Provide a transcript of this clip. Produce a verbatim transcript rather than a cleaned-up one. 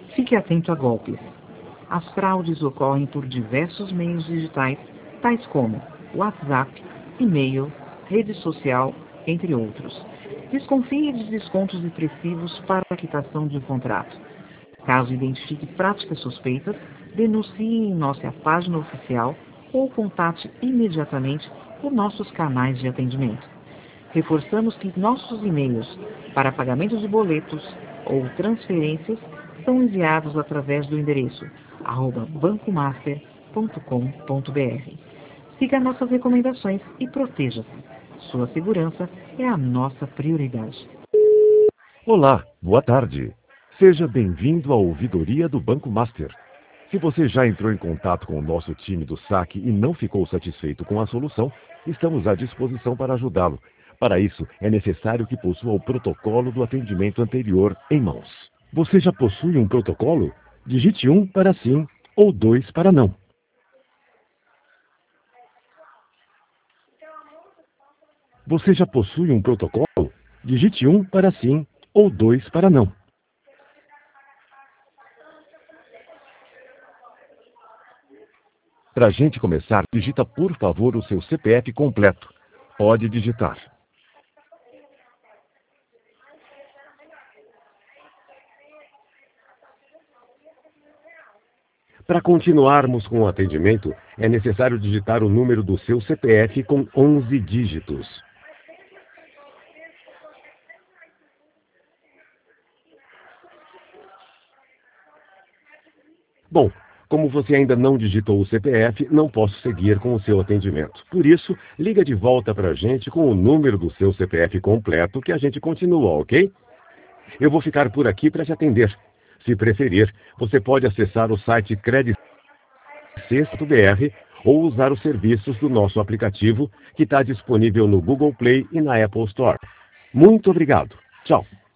Fique atento a golpes. As fraudes ocorrem por diversos meios digitais, tais como WhatsApp, e-mail, rede social, entre outros. Desconfie de descontos expressivos para a quitação de um contrato. Caso identifique práticas suspeitas, denuncie em nossa página oficial ou contate imediatamente por nossos canais de atendimento. Reforçamos que nossos e-mails para pagamento de boletos ou transferências são enviados através do endereço arroba bancomaster ponto com ponto br. Siga nossas recomendações e proteja-se. Sua segurança é a nossa prioridade. Olá, boa tarde. Seja bem-vindo à ouvidoria do Banco Master. Se você já entrou em contato com o nosso time do saque e não ficou satisfeito com a solução, estamos à disposição para ajudá-lo. Para isso, é necessário que possua o protocolo do atendimento anterior em mãos. Você já possui um protocolo? Digite um para sim ou dois para não. Você já possui um protocolo? Digite um para sim ou dois para não. Para a gente começar, digita por favor o seu C P F completo. Pode digitar. Para continuarmos com o atendimento, é necessário digitar o número do seu C P F com onze dígitos. Bom, como você ainda não digitou o C P F, não posso seguir com o seu atendimento. Por isso, liga de volta para a gente com o número do seu C P F completo que a gente continua, ok? Eu vou ficar por aqui para te atender. Se preferir, você pode acessar o site Credicess ponto b r ou usar os serviços do nosso aplicativo que está disponível no Google Play e na Apple Store. Muito obrigado. Tchau.